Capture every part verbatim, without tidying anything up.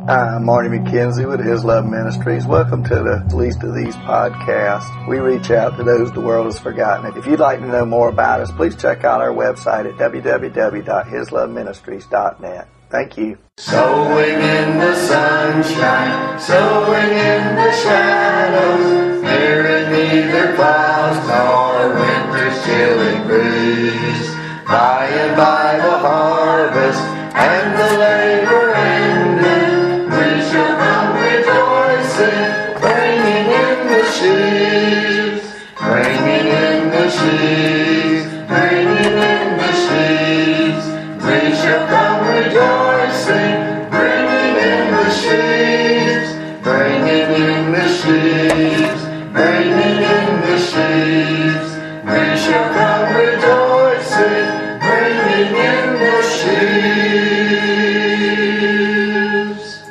Hi, I'm Marty McKenzie with His Love Ministries. Welcome to the Least of These podcast. We reach out to those the world has forgotten. If you'd like to know more about us, please check out our website at w w w dot his love ministries dot net. Thank you. Sowing in the sunshine, sowing in the shadows, fearing neither clouds nor winter's chilly breeze. By and by the harvest and the labor ended, we shall come rejoicing, bringing in the sheaves, bringing in the sheaves, bringing in the sheaves. We shall come rejoicing, bringing in the sheaves, bringing in the sheaves, bringing in the sheaves. We shall come rejoicing, bringing in the sheaves.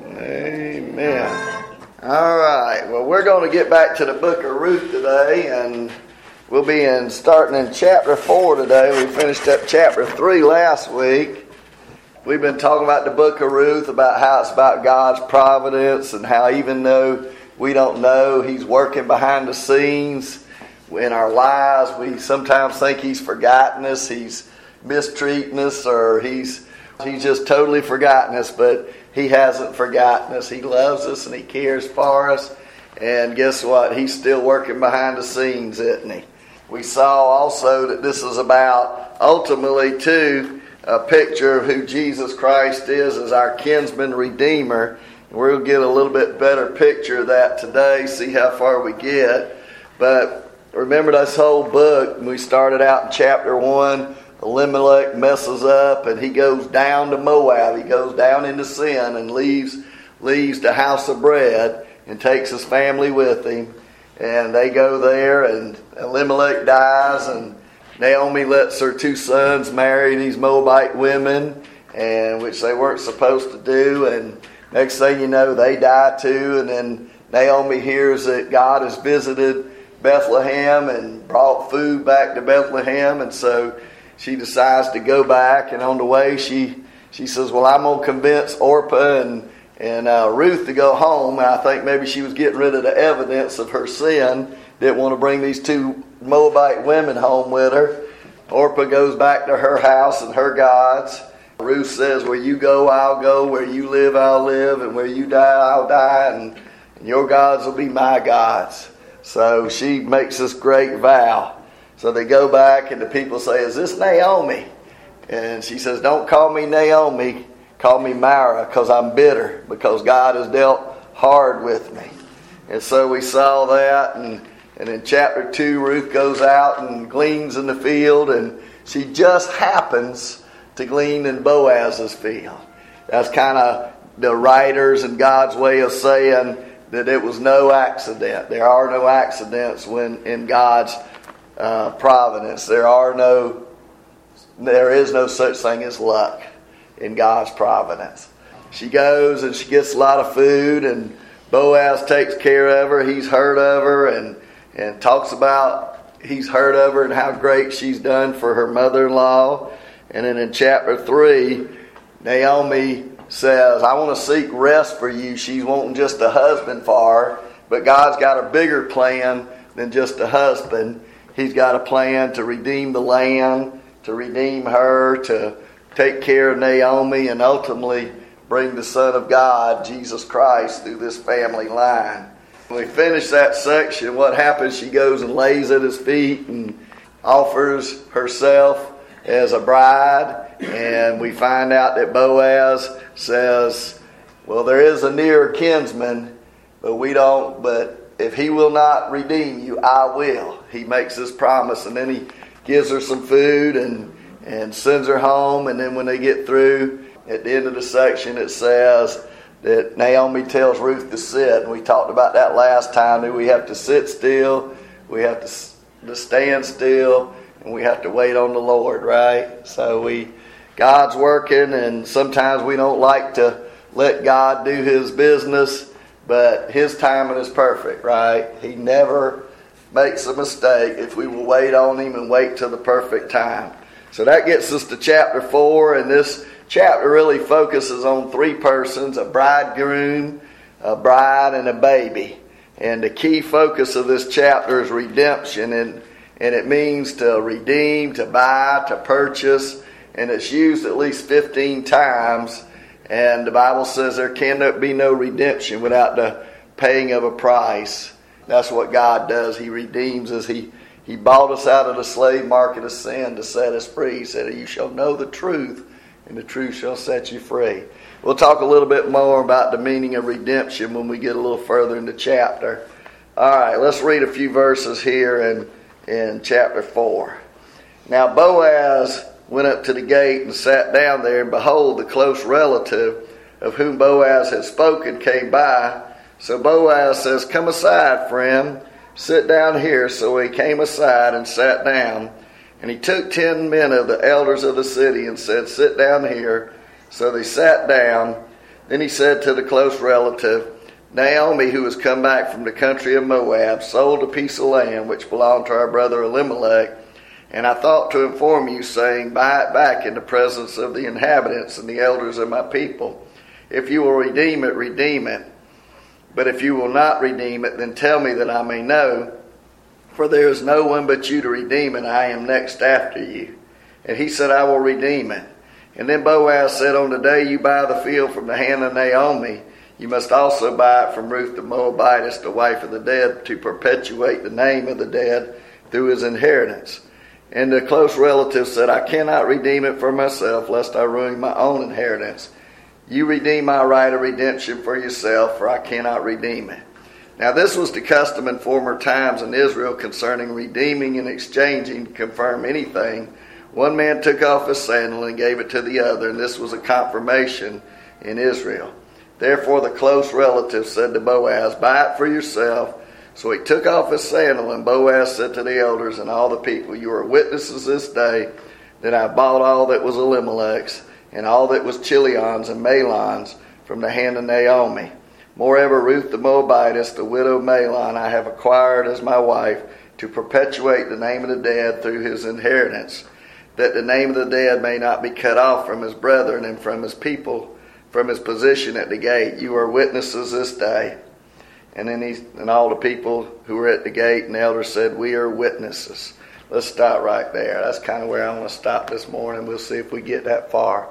Amen. All right. Well, we're going to get back to the book of Ruth today, and we'll be in starting in chapter four today. We finished up chapter three last week. We've been talking about the book of Ruth, about how it's about God's providence and how even though we don't know, He's working behind the scenes in our lives. We sometimes think He's forgotten us, He's mistreating us, or He's He's just totally forgotten us, but He hasn't forgotten us. He loves us and He cares for us. And guess what? He's still working behind the scenes, isn't He? We saw also that this is about, ultimately, too, a picture of who Jesus Christ is as our kinsman redeemer. We'll get a little bit better picture of that today, see how far we get. But remember this whole book, we started out in chapter one, Elimelech messes up and he goes down to Moab. He goes down into sin and leaves, leaves the house of bread and takes his family with him. And they go there and Elimelech dies and Naomi lets her two sons marry these Moabite women, and which they weren't supposed to do. And next thing you know, they die too. And then Naomi hears that God has visited Bethlehem and brought food back to Bethlehem. And so she decides to go back. And on the way, she she says, well, I'm going to convince Orpah and, and uh, Ruth to go home. And I think maybe she was getting rid of the evidence of her sin. Didn't want to bring these two Moabite women home with her. Orpah goes back to her house and her gods. Ruth says, where you go, I'll go. Where you live, I'll live. And where you die, I'll die. And, and your gods will be my gods. So she makes this great vow. So they go back and the people say, is this Naomi? And she says, don't call me Naomi. Call me Mara, because I'm bitter. Because God has dealt hard with me. And so we saw that, and And in chapter two, Ruth goes out and gleans in the field, and she just happens to glean in Boaz's field. That's kind of the writers and God's way of saying that it was no accident. There are no accidents when in God's uh, providence. There are no, there is no such thing as luck in God's providence. She goes and she gets a lot of food, and Boaz takes care of her. He's heard of her, and And talks about he's heard of her and how great she's done for her mother-in-law. And then in chapter three, Naomi says, I want to seek rest for you. She's wanting just a husband for her. But God's got a bigger plan than just a husband. He's got a plan to redeem the land, to redeem her, to take care of Naomi, and ultimately bring the Son of God, Jesus Christ, through this family line. When we finish that section, what happens? She goes and lays at his feet and offers herself as a bride. And we find out that Boaz says, well, there is a nearer kinsman, but we don't, but if he will not redeem you, I will. He makes this promise, and then he gives her some food and, and sends her home. And then when they get through, at the end of the section, it says that Naomi tells Ruth to sit. And we talked about that last time. That we have to sit still, we have to, to stand still, and we have to wait on the Lord, right? So we, God's working, and sometimes we don't like to let God do His business, but His timing is perfect, right? He never makes a mistake if we will wait on Him and wait till the perfect time. So that gets us to chapter four, and this chapter really focuses on three persons, a bridegroom, a bride, and a baby. And the key focus of this chapter is redemption, and, and it means to redeem, to buy, to purchase, and it's used at least fifteen times. And the Bible says there cannot be no redemption without the paying of a price. That's what God does. He redeems us. He, he bought us out of the slave market of sin to set us free. He said, you shall know the truth, and the truth shall set you free. We'll talk a little bit more about the meaning of redemption when we get a little further in the chapter. All right, let's read a few verses here in, in chapter four. Now Boaz went up to the gate and sat down there, and behold, the close relative of whom Boaz had spoken came by. So Boaz says, come aside, friend, sit down here. So he came aside and sat down. And he took ten men of the elders of the city and said, sit down here. So they sat down. Then he said to the close relative, Naomi, who has come back from the country of Moab, sold a piece of land which belonged to our brother Elimelech. And I thought to inform you, saying, buy it back in the presence of the inhabitants and the elders of my people. If you will redeem it, redeem it. But if you will not redeem it, then tell me that I may know. For there is no one but you to redeem it. I am next after you. And he said, I will redeem it. And then Boaz said, on the day you buy the field from the hand of Naomi, you must also buy it from Ruth the Moabitess, the wife of the dead, to perpetuate the name of the dead through his inheritance. And the close relative said, I cannot redeem it for myself, lest I ruin my own inheritance. You redeem my right of redemption for yourself, for I cannot redeem it. Now this was the custom in former times in Israel concerning redeeming and exchanging to confirm anything. One man took off his sandal and gave it to the other, and this was a confirmation in Israel. Therefore the close relative said to Boaz, buy it for yourself. So he took off his sandal, and Boaz said to the elders and all the people, you are witnesses this day that I bought all that was Elimelech's, and all that was Chilion's and Mahlon's from the hand of Naomi. Moreover, Ruth the Moabitess, the widow of Mahlon, I have acquired as my wife, to perpetuate the name of the dead through his inheritance, that the name of the dead may not be cut off from his brethren and from his people, from his position at the gate. You are witnesses this day. And then he and all the people who were at the gate and the elders said, we are witnesses. Let's stop right there. That's kind of where I want to stop this morning. We'll see if we get that far.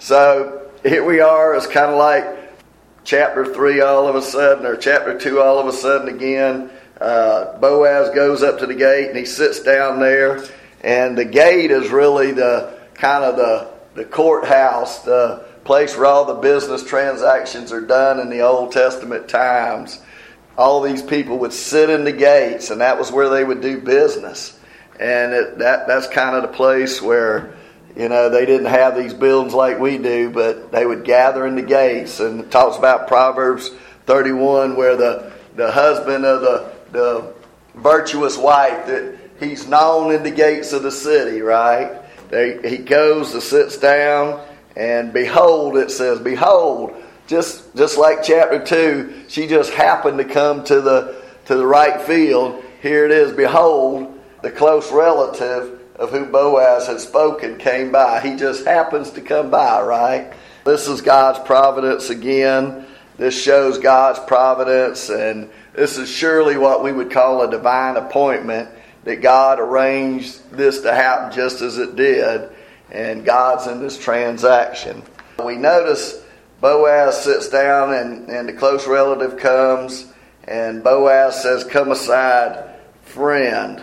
So here we are. It's kind of like chapter three all of a sudden, or chapter two all of a sudden again. Uh, Boaz goes up to the gate and he sits down there. And the gate is really the kind of the, the courthouse, the place where all the business transactions are done in the Old Testament times. All these people would sit in the gates, and that was where they would do business. And it, that that's kind of the place where, you know, they didn't have these buildings like we do, but they would gather in the gates. And it talks about Proverbs thirty-one, where the, the husband of the, the virtuous wife, that he's known in the gates of the city, right? They, he goes and sits down, and behold, it says, behold, Just just like chapter two, she just happened to come to the to the right field. Here it is, behold, the close relative of whom Boaz had spoken came by. He just happens to come by, right? This is God's providence again. This shows God's providence, and this is surely what we would call a divine appointment, that God arranged this to happen just as it did, and God's in this transaction. We notice Boaz sits down, and, and the close relative comes, and Boaz says, come aside, friend.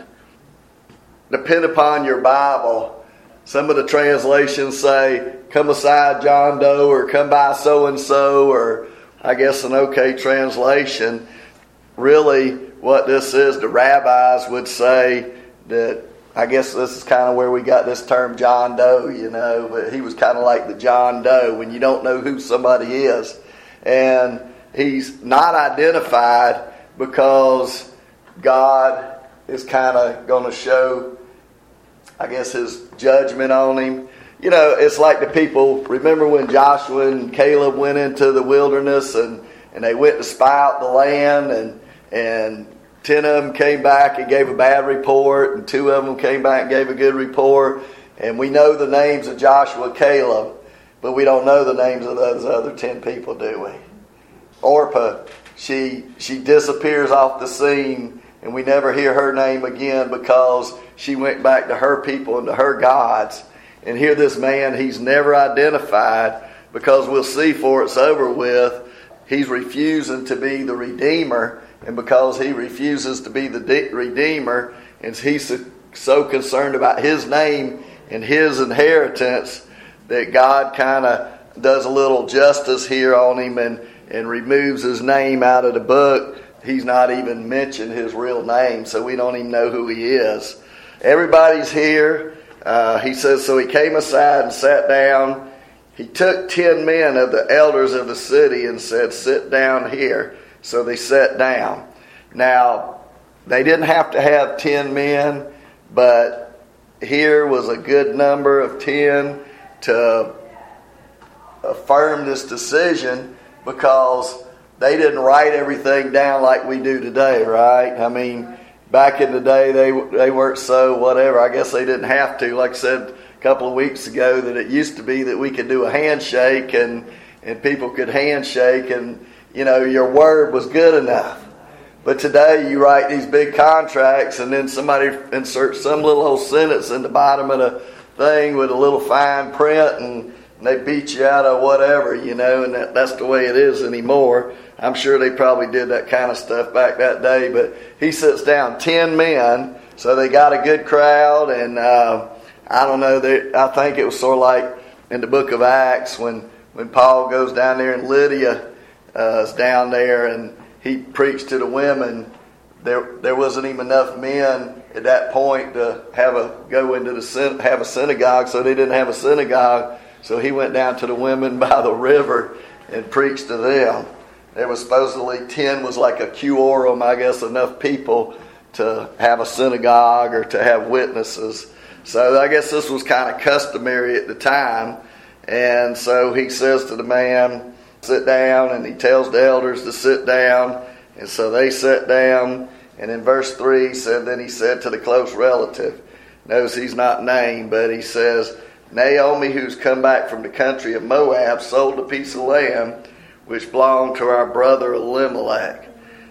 Depend upon your Bible. Some of the translations say, come aside, John Doe, or come by so-and-so, or I guess an okay translation. Really, what this is, the rabbis would say that, I guess this is kind of where we got this term John Doe, you know, but he was kind of like the John Doe when you don't know who somebody is. And he's not identified because God is kind of going to show, I guess, his judgment on him. You know, it's like the people, remember when Joshua and Caleb went into the wilderness and, and they went to spy out the land, and and ten of them came back and gave a bad report, and two of them came back and gave a good report. And we know the names of Joshua and Caleb. but we don't know the names of those other ten people, do we? Orpah, she she disappears off the scene, and we never hear her name again because she went back to her people and to her gods. And here this man, he's never identified, because we'll see before it's over with, he's refusing to be the Redeemer. And because he refuses to be the de- Redeemer, and he's so, so concerned about his name and his inheritance, that God kind of does a little justice here on him and, and removes his name out of the book. He's not even mentioned his real name, so we don't even know who he is. Everybody's here. Uh, he says, so he came aside and sat down. He took ten men of the elders of the city and said, sit down here. So they sat down. Now, they didn't have to have ten men, but here was a good number of ten to affirm this decision, because they didn't write everything down like we do today, right? I mean, back in the day, they they weren't so whatever. I guess they didn't have to. Like I said a couple of weeks ago, that it used to be that we could do a handshake and, and people could handshake and, you know, your word was good enough. But today you write these big contracts and then somebody inserts some little old sentence in the bottom of the thing with a little fine print, and they beat you out of whatever, you know, and that, that's the way it is anymore. I'm sure they probably did that kind of stuff back that day. But he sits down ten men, so they got a good crowd. And uh, I don't know, they, I think it was sort of like in the book of Acts when, when Paul goes down there and Lydia uh, is down there and he preached to the women. There, there wasn't even enough men at that point to have a go into the have a synagogue, so they didn't have a synagogue. So he went down to the women by the river and preached to them. There was supposedly ten was like a quorum, I guess, enough people to have a synagogue or to have witnesses. So I guess this was kind of customary at the time. And so he says to the man, sit down, and he tells the elders to sit down. And so they sat down. And in verse three, he said, then he said to the close relative, notice he's not named, but he says, Naomi, who's come back from the country of Moab, sold a piece of land which belonged to our brother Elimelech.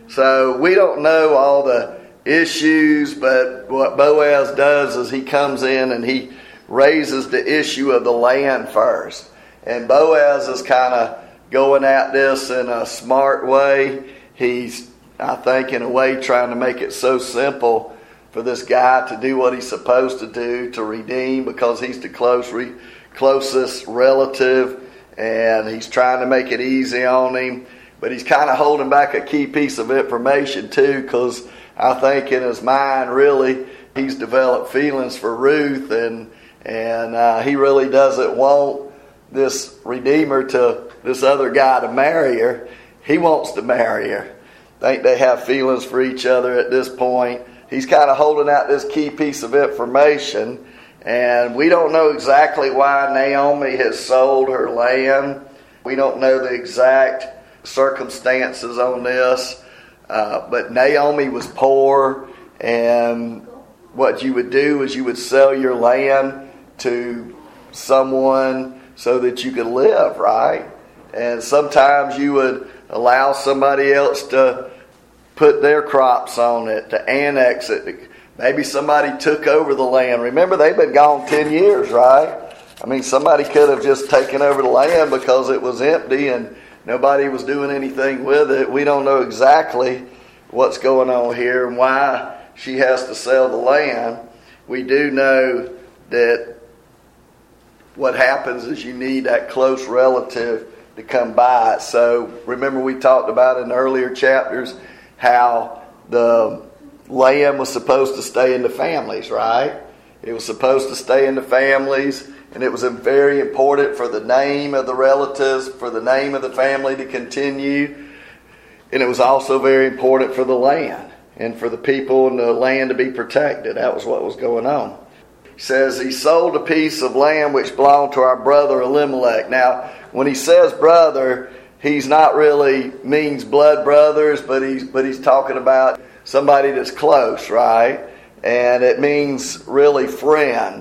So we don't know all the issues, but what Boaz does is he comes in and he raises the issue of the land first. And Boaz is kind of going at this in a smart way. He's, I think, in a way trying to make it so simple for this guy to do what he's supposed to do, to redeem, because he's the close re, closest relative, and he's trying to make it easy on him. But he's kind of holding back a key piece of information too, because I think in his mind, really, he's developed feelings for Ruth, and and uh, he really doesn't want this Redeemer to, this other guy to marry her. He wants to marry her. I think they have feelings for each other at this point. He's kind of holding out this key piece of information, and we don't know exactly why Naomi has sold her land. We don't know the exact circumstances on this, uh, but Naomi was poor, and what you would do is you would sell your land to someone so that you could live, right? And sometimes you would allow somebody else to put their crops on it, to annex it. Maybe somebody took over the land. Remember, they've been gone ten years, right? I mean, somebody could have just taken over the land because it was empty and nobody was doing anything with it. We don't know exactly what's going on here and why she has to sell the land. We do know that what happens is you need that close relative to come by it. So remember, we talked about in earlier chapters how the land was supposed to stay in the families, right? It was supposed to stay in the families, and it was very important for the name of the relatives, for the name of the family to continue. And it was also very important for the land and for the people and the land to be protected. That was what was going on. He says he sold a piece of land which belonged to our brother Elimelech. Now, when he says brother, he's not really means blood brothers, but he's but he's talking about somebody that's close, right? And it means really friend.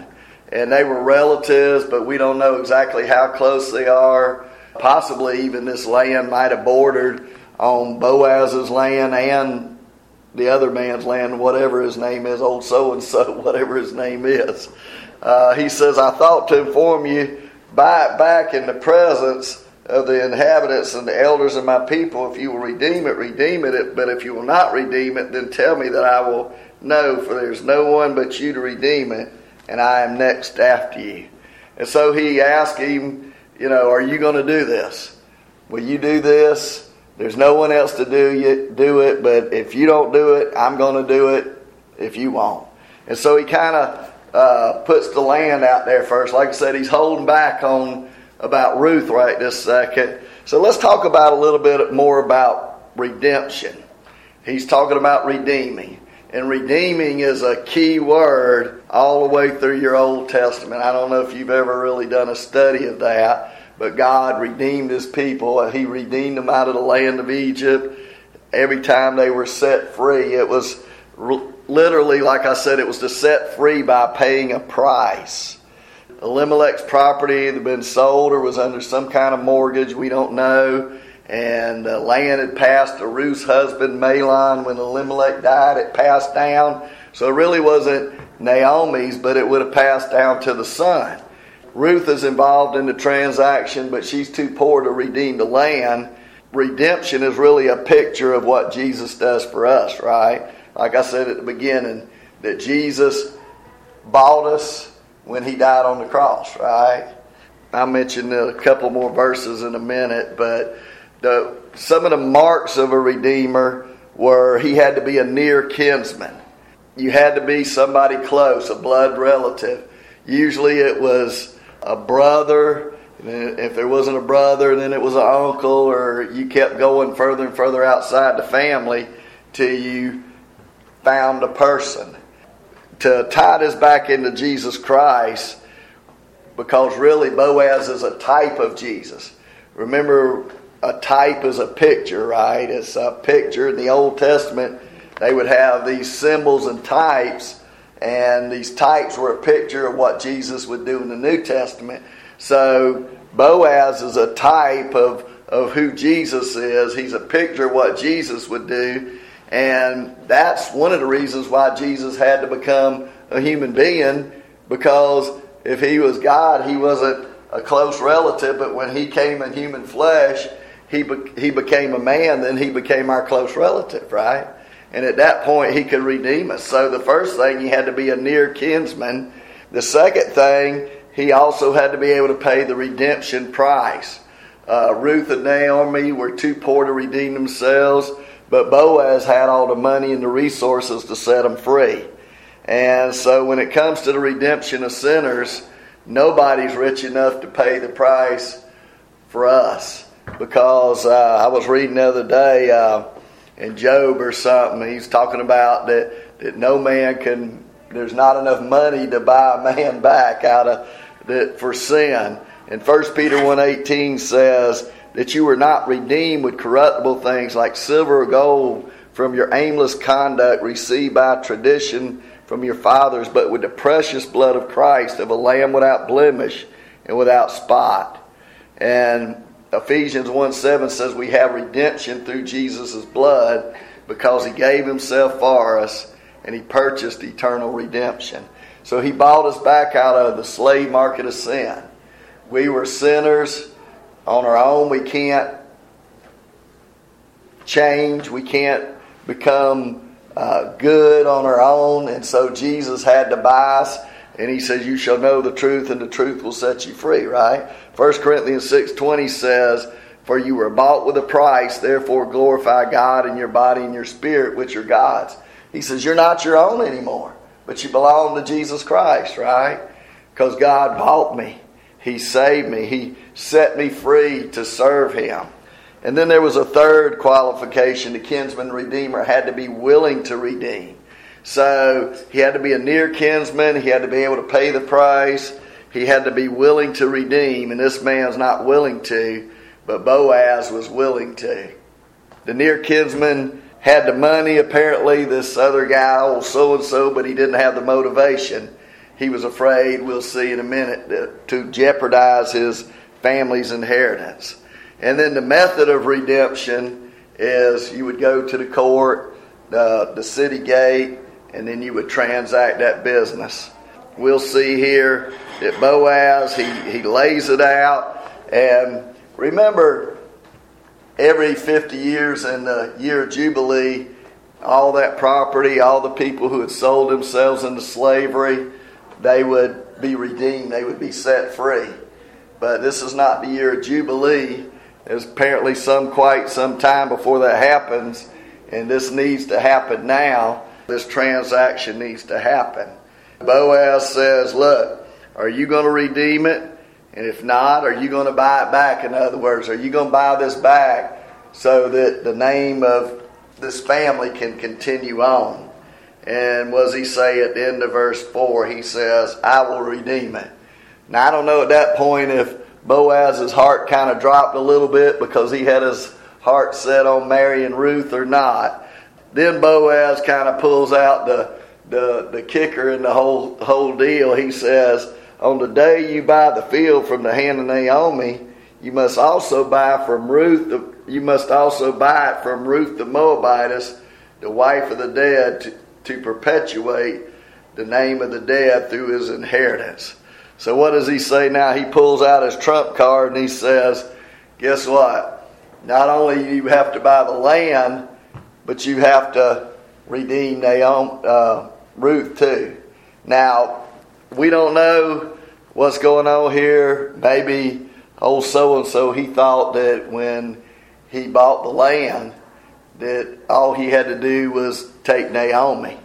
and they were relatives, but we don't know exactly how close they are. Possibly even this land might have bordered on Boaz's land and the other man's land, whatever his name is, old so-and-so, whatever his name is. Uh, he says, I thought to inform you, buy it back in the presence of the inhabitants and the elders of my people. If you will redeem it, redeem it. But if you will not redeem it, then tell me that I will know, for there's no one but you to redeem it, and I am next after you. And so he asked him, you know, are you going to do this? Will you do this? There's no one else to do you, do it, but if you don't do it, I'm going to do it if you won't. And so he kind of uh, puts the land out there first. Like I said, he's holding back on about Ruth right this second. So let's talk about a little bit more about redemption. He's talking about redeeming. And redeeming is a key word all the way through your Old Testament. I don't know if you've ever really done a study of that. But God redeemed His people. He redeemed them out of the land of Egypt. Every time they were set free, it was literally, like I said, it was to set free by paying a price. Elimelech's property had been sold or was under some kind of mortgage, we don't know. And the land had passed to Ruth's husband, Mahlon. When Elimelech died, it passed down. So it really wasn't Naomi's, but it would have passed down to the son. Ruth is involved in the transaction, but she's too poor to redeem the land. Redemption is really a picture of what Jesus does for us, right? Like I said at the beginning, that Jesus bought us when He died on the cross, right? I'll mention a couple more verses in a minute, but the, some of the marks of a redeemer were he had to be a near kinsman. You had to be somebody close, a blood relative. Usually it was a brother. If there wasn't a brother, then it was an uncle, or you kept going further and further outside the family till you found a person. To tie this back into Jesus Christ, because really Boaz is a type of Jesus. Remember, a type is a picture, right? It's a picture. In the Old Testament, they would have these symbols and types, and these types were a picture of what Jesus would do in the New Testament. So Boaz is a type of, of who Jesus is. He's a picture of what Jesus would do. And that's one of the reasons why Jesus had to become a human being, because if He was God, He wasn't a close relative, but when He came in human flesh, He, be, he became a man, then He became our close relative, right? And at that point, He could redeem us. So the first thing, He had to be a near kinsman. The second thing, He also had to be able to pay the redemption price. Uh, Ruth and Naomi were too poor to redeem themselves, but Boaz had all the money and the resources to set them free. And so when it comes to the redemption of sinners, nobody's rich enough to pay the price for us. Because uh, I was reading the other day, uh, in Job or something, he's talking about that, that no man can, there's not enough money to buy a man back out of that for sin. And First Peter one eighteen says that you were not redeemed with corruptible things like silver or gold from your aimless conduct received by tradition from your fathers, but with the precious blood of Christ, of a lamb without blemish and without spot. And Ephesians one seven says we have redemption through Jesus' blood because He gave Himself for us and He purchased eternal redemption. So He bought us back out of the slave market of sin. We were sinners on our own. We can't change. We can't become uh, good on our own. And so Jesus had to buy us. And He says, you shall know the truth, and the truth will set you free, right? First Corinthians six twenty says, for you were bought with a price, therefore glorify God in your body and your spirit, which are God's. He says, you're not your own anymore, but you belong to Jesus Christ, right? Because God bought me. He saved me. He set me free to serve Him. And then there was a third qualification. The kinsman redeemer had to be willing to redeem. So he had to be a near kinsman. He had to be able to pay the price. He had to be willing to redeem. And this man's not willing to, but Boaz was willing to. The near kinsman had the money, apparently, this other guy, old so-and-so, but he didn't have the motivation. he was afraid, we'll see in a minute, to jeopardize his family's inheritance. And then the method of redemption is you would go to the court, uh, the city gate, and then you would transact that business. We'll see here that Boaz, he, he lays it out. And remember, every fifty years in the year of Jubilee, all that property, all the people who had sold themselves into slavery, they would be redeemed. They would be set free. But this is not the year of Jubilee. There's apparently some quite some time before that happens. And this needs to happen now. This transaction needs to happen. Boaz says, look, are you going to redeem it? And if not, are you going to buy it back? In other words, are you going to buy this back so that the name of this family can continue on? And what does he say at the end of verse four? He says, I will redeem it. Now, I don't know at that point if Boaz's heart kind of dropped a little bit because he had his heart set on marrying Ruth or not. Then Boaz kind of pulls out the the, the kicker in the whole, whole deal. He says, on the day you buy the field from the hand of Naomi, you must also buy from Ruth, the, you must also buy it from Ruth the Moabitess, the wife of the dead, to, to perpetuate the name of the dead through his inheritance. So what does he say now? He pulls out his trump card and he says, guess what? Not only do you have to buy the land, but you have to redeem Naomi, uh, Ruth too. Now, we don't know what's going on here. Maybe old so-and-so, he thought that when he bought the land, that all he had to do was take Naomi.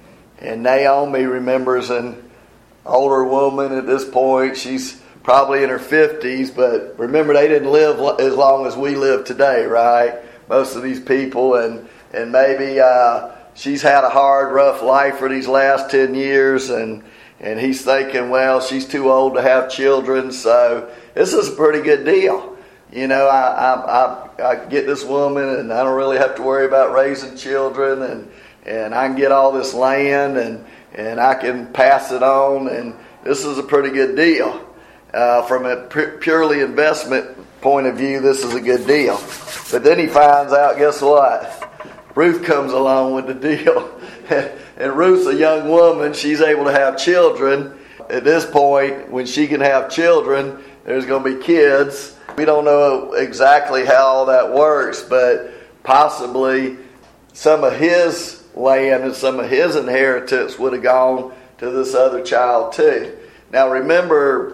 And Naomi remembers an older woman at this point. She's probably in her fifties, but remember, they didn't live as long as we live today, right? Most of these people, and and maybe uh, she's had a hard, rough life for these last ten years, and and he's thinking, well, she's too old to have children, so this is a pretty good deal. You know, I I, I, I get this woman, and I don't really have to worry about raising children, and and I can get all this land, and and I can pass it on, and this is a pretty good deal. Uh, from a pu- purely investment point of view, this is a good deal. But then he finds out, guess what? Ruth comes along with the deal. And Ruth's a young woman. She's able to have children. At this point, when she can have children, there's going to be kids. We don't know exactly how all that works, but possibly some of his land and some of his inheritance would have gone to this other child too. Now remember,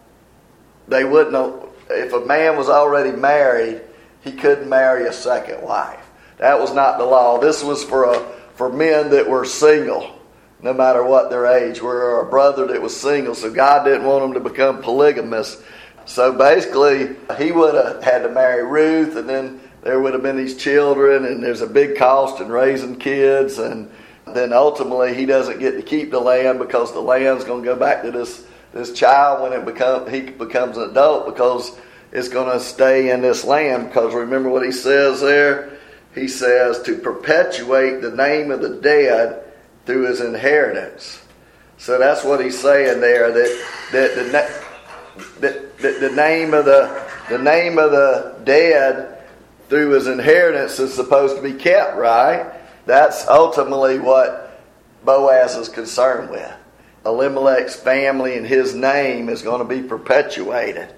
they wouldn't have, if a man was already married, he couldn't marry a second wife. That was not the law. This was for a, for men that were single, no matter what their age. We're a brother that was single, so God didn't want them to become polygamous. So basically, he would have had to marry Ruth, and then there would have been these children, and there's a big cost in raising kids, and then ultimately he doesn't get to keep the land because the land's going to go back to this this child when it become he becomes an adult, because it's going to stay in this land. Because remember what he says there? He says to perpetuate the name of the dead through his inheritance. So that's what he's saying there, that that the that, that the name of the the name of the dead through his inheritance is supposed to be kept, right? That's ultimately what Boaz is concerned with. Elimelech's family and his name is going to be perpetuated.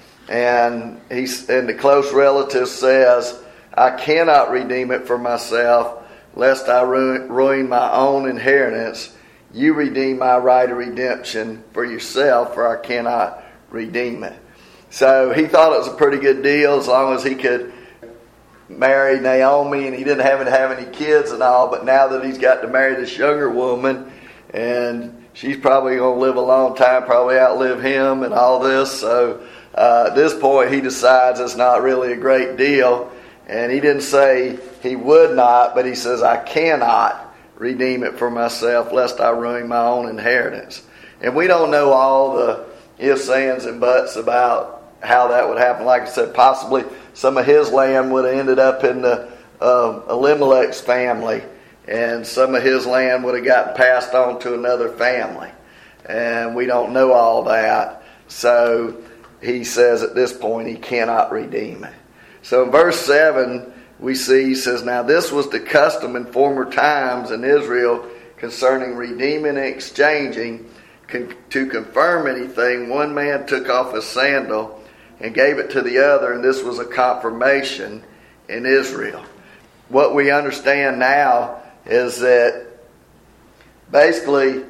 And he's, and the close relative says, I cannot redeem it for myself, lest I ruin, ruin my own inheritance. You redeem my right of redemption for yourself, for I cannot redeem it. So he thought it was a pretty good deal as long as he could marry Naomi, and he didn't have to have any kids and all. But now that he's got to marry this younger woman, and she's probably going to live a long time, probably outlive him and all this. So uh, at this point, he decides it's not really a great deal. And he didn't say he would not, but he says, I cannot redeem it for myself, lest I ruin my own inheritance. And we don't know all the ifs, ands, and buts about how that would happen. Like I said, possibly some of his land would have ended up in the uh, Elimelech's family, and some of his land would have gotten passed on to another family. and we don't know all that. So he says at this point he cannot redeem it. So in verse seven, we see, he says, now this was the custom in former times in Israel concerning redeeming and exchanging. Con- to confirm anything, one man took off his sandal and gave it to the other, and this was a confirmation in Israel. What we understand now is that basically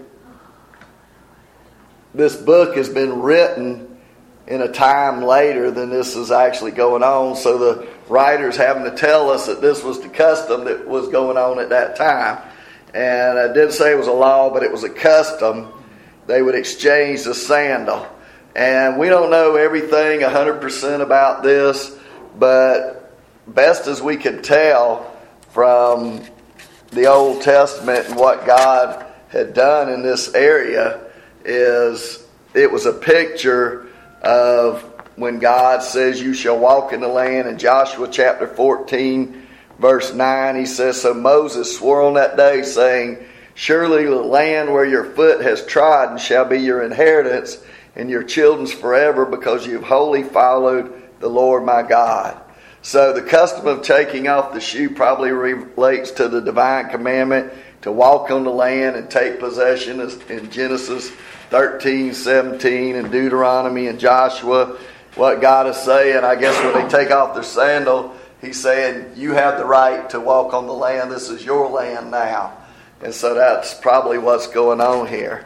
this book has been written in a time later than this is actually going on, so the writer's having to tell us that this was the custom that was going on at that time. And I didn't say it was a law, but it was a custom. They would exchange the sandal. And we don't know everything one hundred percent about this, but best as we can tell from the Old Testament and what God had done in this area is it was a picture of when God says you shall walk in the land. In Joshua chapter fourteen, verse nine, he says, so Moses swore on that day, saying, surely the land where your foot has trodden shall be your inheritance and your children's forever, because you have wholly followed the Lord my God. So the custom of taking off the shoe probably relates to the divine commandment to walk on the land and take possession in Genesis thirteen, seventeen, and Deuteronomy and Joshua. What God is saying, I guess when they take off their sandal, he's saying you have the right to walk on the land. This is your land now. And so that's probably what's going on here.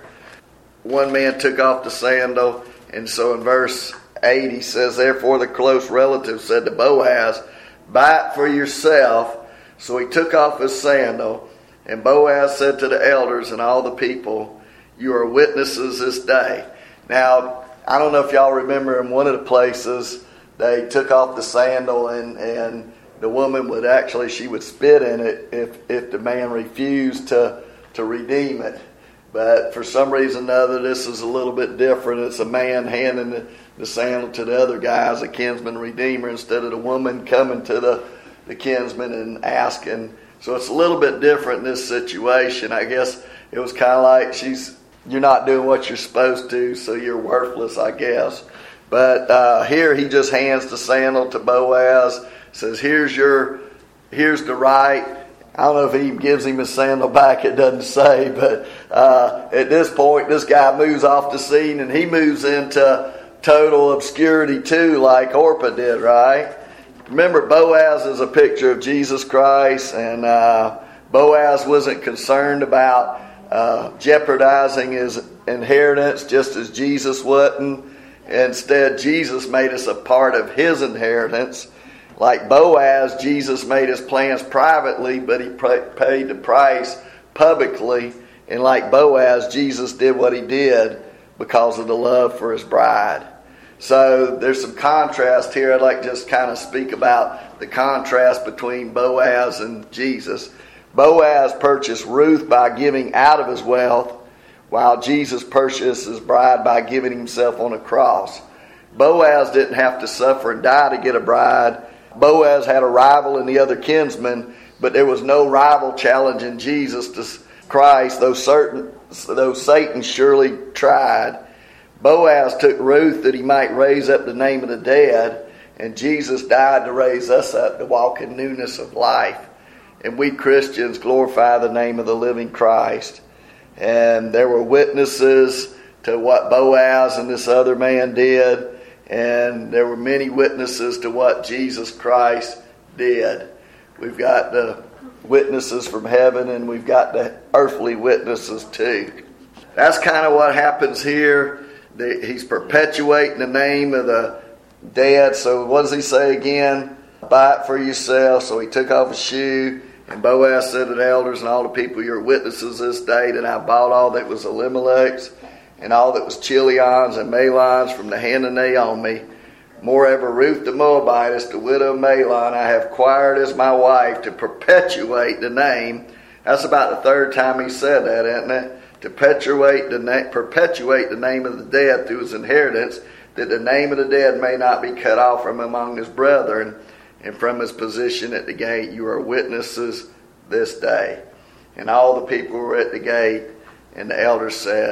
One man took off the sandal, and so in verse eight he says, therefore the close relative said to Boaz, buy it for yourself. So he took off his sandal, and Boaz said to the elders and all the people, you are witnesses this day. Now, I don't know if y'all remember in one of the places they took off the sandal, and, and the woman would actually, she would spit in it if, if the man refused to, to redeem it. But for some reason or other, this is a little bit different. It's a man handing the, the sandal to the other guy as a kinsman redeemer instead of the woman coming to the, the kinsman and asking. So it's a little bit different in this situation. I guess it was kind of like she's, you're not doing what you're supposed to, so you're worthless, I guess. But uh, here he just hands the sandal to Boaz, says, here's your, here's the right. I don't know if he gives him his sandal back, it doesn't say, but uh, at this point, this guy moves off the scene, and he moves into total obscurity too, like Orpah did, right? Remember, Boaz is a picture of Jesus Christ, and uh, Boaz wasn't concerned about uh, jeopardizing his inheritance just as Jesus wasn't. Instead, Jesus made us a part of his inheritance. Like Boaz, Jesus made his plans privately, but he paid the price publicly. And like Boaz, Jesus did what he did because of the love for his bride. So there's some contrast here. I'd like to just kind of speak about the contrast between Boaz and Jesus. Boaz purchased Ruth by giving out of his wealth, while Jesus purchased his bride by giving himself on a cross. Boaz didn't have to suffer and die to get a bride. Boaz had a rival in the other kinsman, but there was no rival challenging Jesus to Christ, though, certain, though Satan surely tried. Boaz took Ruth that he might raise up the name of the dead, and Jesus died to raise us up to walk in newness of life. And we Christians glorify the name of the living Christ. And there were witnesses to what Boaz and this other man did. And there were many witnesses to what Jesus Christ did. We've got the witnesses from heaven, and we've got the earthly witnesses too. That's kind of what happens here. He's perpetuating the name of the dead. So what does he say again? Buy it for yourself. So he took off his shoe, and Boaz said to the elders and all the people, you're witnesses this day that I bought all that was Elimelech's, and all that was Chilion's and Mahlon's from the hand of Naomi. Moreover, Ruth the Moabitess, the widow of Mahlon, I have acquired as my wife to perpetuate the name. That's about the third time he said that, isn't it? To perpetuate the, na- perpetuate the name of the dead through his inheritance, that the name of the dead may not be cut off from among his brethren, and from his position at the gate. You are witnesses this day. And all the people were at the gate, and the elders said,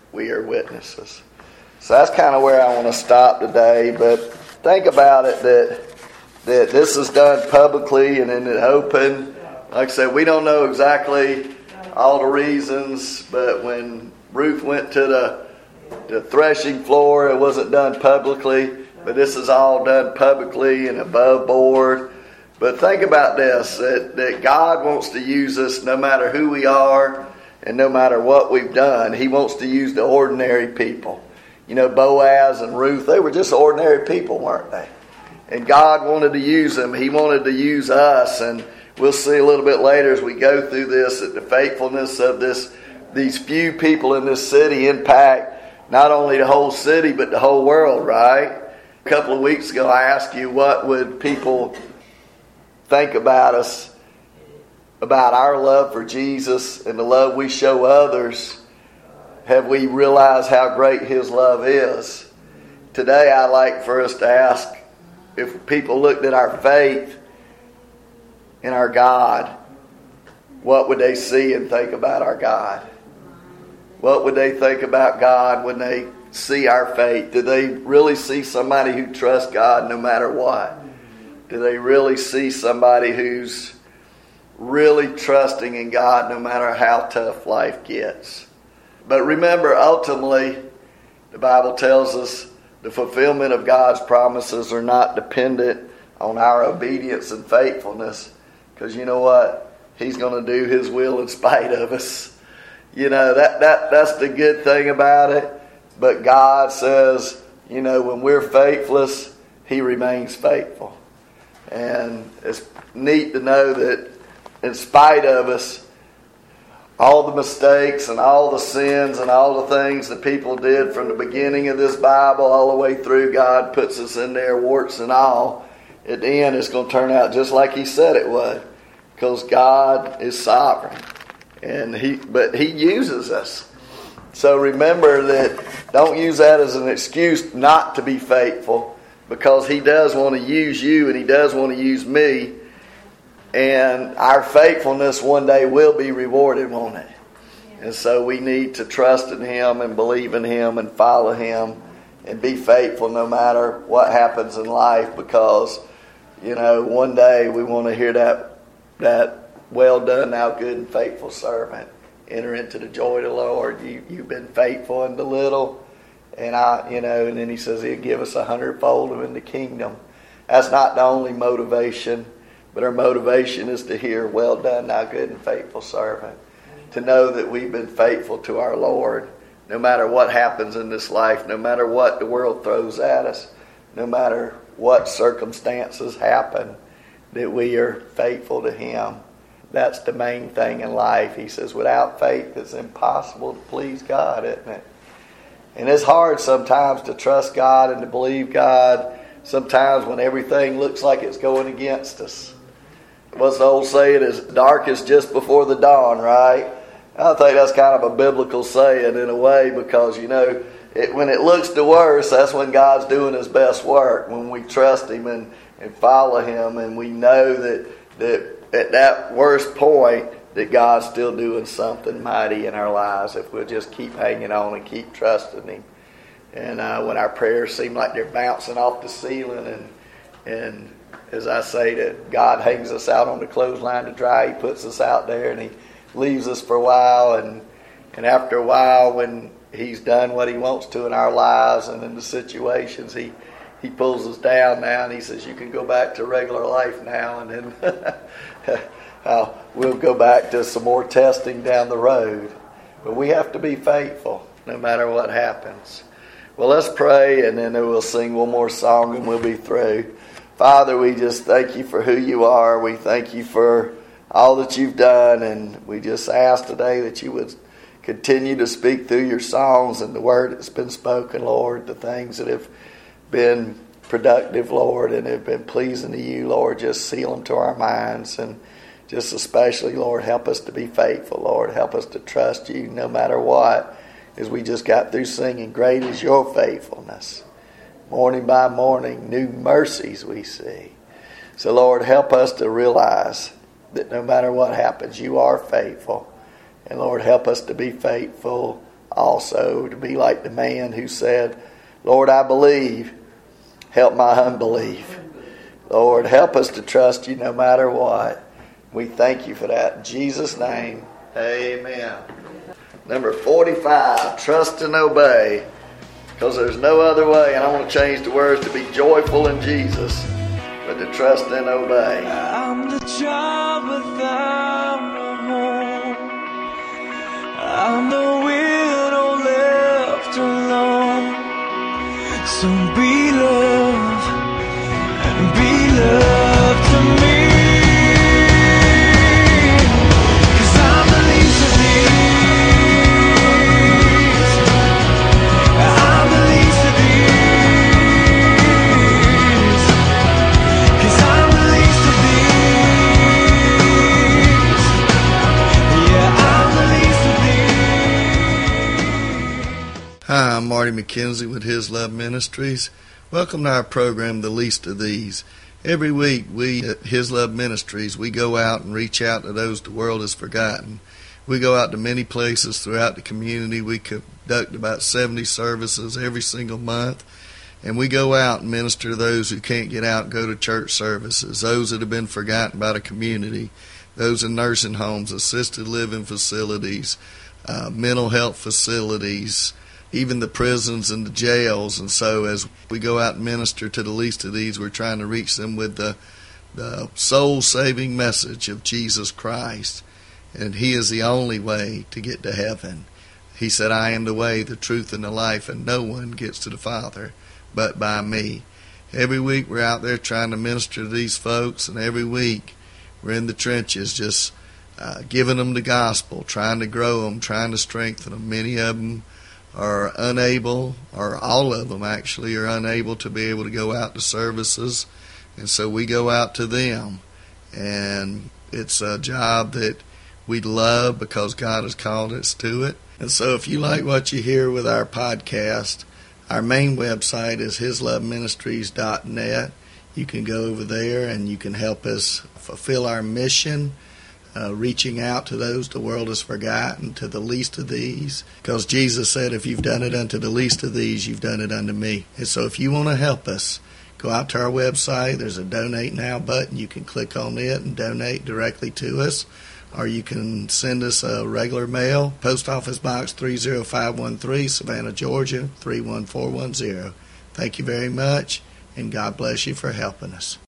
we are witnesses. So that's kind of where I want to stop today. But think about it that that this is done publicly and in the open. Like I said, we don't know exactly all the reasons, but when Ruth went to the, the threshing floor, it wasn't done publicly. But this is all done publicly and above board. But think about this, that, that God wants to use us no matter who we are and no matter what we've done. He wants to use the ordinary people. You know, Boaz and Ruth, they were just ordinary people, weren't they? And God wanted to use them. He wanted to use us. And we'll see a little bit later as we go through this that the faithfulness of this, these few people in this city impact not only the whole city but the whole world, right? A couple of weeks ago I asked you, what would people think about us, about our love for Jesus and the love we show others? Have we realized how great His love is? Today I'd like for us to ask, if people looked at our faith in our God, what would they see and think about our God? What would they think about God when they see our faith? Do they really see somebody who trusts God no matter what? Do they really see somebody who's really trusting in God no matter how tough life gets? But remember, ultimately, the Bible tells us the fulfillment of God's promises are not dependent on our obedience and faithfulness. Because you know what? He's going to do His will in spite of us. You know, that, that that's the good thing about it. But God says, you know, when we're faithless, He remains faithful. And it's neat to know that in spite of us, all the mistakes and all the sins and all the things that people did from the beginning of this Bible all the way through, God puts us in there, warts and all. At the end, it's going to turn out just like He said it would, because God is sovereign, and He but He uses us. So remember that. Don't use that as an excuse not to be faithful, because He does want to use you, and He does want to use me. And our faithfulness one day will be rewarded, won't it? And so we need to trust in Him and believe in Him and follow Him and be faithful no matter what happens in life, because, you know, one day we want to hear that, that well done, thou good and faithful servant. Enter into the joy of the Lord. You, you've been faithful in the little, and I, you know, and then He says He'll give us a hundredfold in the kingdom. That's not the only motivation. But our motivation is to hear, well done, thou good and faithful servant. To know that we've been faithful to our Lord, no matter what happens in this life, no matter what the world throws at us, no matter what circumstances happen, that we are faithful to Him. That's the main thing in life. He says, without faith, it's impossible to please God, isn't it? And it's hard sometimes to trust God and to believe God, sometimes when everything looks like it's going against us. What's the old saying? Is dark is just before the dawn, right? I think that's kind of a biblical saying in a way, because, you know, it, when it looks the worst, that's when God's doing His best work. When we trust Him and, and follow Him, and we know that, that at that worst point that God's still doing something mighty in our lives if we'll just keep hanging on and keep trusting Him. And uh, when our prayers seem like they're bouncing off the ceiling, and and as I say, that God hangs us out on the clothesline to dry, He puts us out there and He leaves us for a while, and and after a while, when He's done what He wants to in our lives and in the situations, He He pulls us down now, and He says, you can go back to regular life now, and then uh, we'll go back to some more testing down the road. But we have to be faithful no matter what happens. Well, let's pray, and then we'll sing one more song and we'll be through. Father, we just thank You for who You are. We thank You for all that You've done, and we just ask today that You would continue to speak through Your songs and the word that's been spoken, Lord, the things that have been productive, Lord, and have been pleasing to You, Lord. Just seal them to our minds, and just especially, Lord, help us to be faithful, Lord. Help us to trust You no matter what. As we just got through singing, great is Your faithfulness. Morning by morning, new mercies we see. So, Lord, help us to realize that no matter what happens, You are faithful. And, Lord, help us to be faithful also to be like the man who said, Lord, I believe, help my unbelief. Lord, help us to trust you no matter what. We thank you for that. In Jesus' name, amen. Number forty-five, trust and obey, because there's no other way, and I want to change the words to be joyful in Jesus, but to trust and obey. I'm the child without a home. I'm the widow left alone. So be love, be love to me. 'Cause I'm the least of these. I'm the least of these. 'Cause I'm the least of these. Yeah, I'm the least of these. Hi, I'm Marty McKenzie with His Love Ministries. Welcome to our program, The Least of These. Every week, we at His Love Ministries, we go out and reach out to those the world has forgotten. We go out to many places throughout the community. We conduct about seventy services every single month. And we go out and minister to those who can't get out and go to church services, those that have been forgotten by the community, those in nursing homes, assisted living facilities, uh, mental health facilities, even the prisons and the jails. And so as we go out and minister to the least of these, we're trying to reach them with the, the soul-saving message of Jesus Christ. And He is the only way to get to heaven. He said, I am the way, the truth, and the life, and no one gets to the Father but by me. Every week we're out there trying to minister to these folks, and every week we're in the trenches just uh, giving them the gospel, trying to grow them, trying to strengthen them. Many of them are unable, or all of them actually, are unable to be able to go out to services. And so we go out to them. And it's a job that we love because God has called us to it. And so if you like what you hear with our podcast, our main website is his love ministries dot net. You can go over there and you can help us fulfill our mission, Uh, reaching out to those the world has forgotten, to the least of these. Because Jesus said, if you've done it unto the least of these, you've done it unto me. And so if you want to help us, go out to our website. There's a Donate Now button. You can click on it and donate directly to us. Or you can send us a regular mail, Post Office Box three zero five one three, Savannah, Georgia, three one four one zero. Thank you very much, and God bless you for helping us.